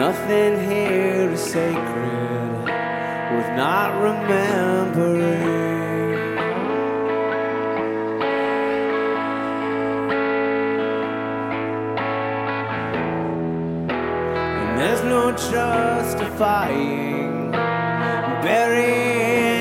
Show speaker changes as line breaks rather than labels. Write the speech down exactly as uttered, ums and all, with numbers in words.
Nothing here is sacred worth not remembering. And there's no justifying burying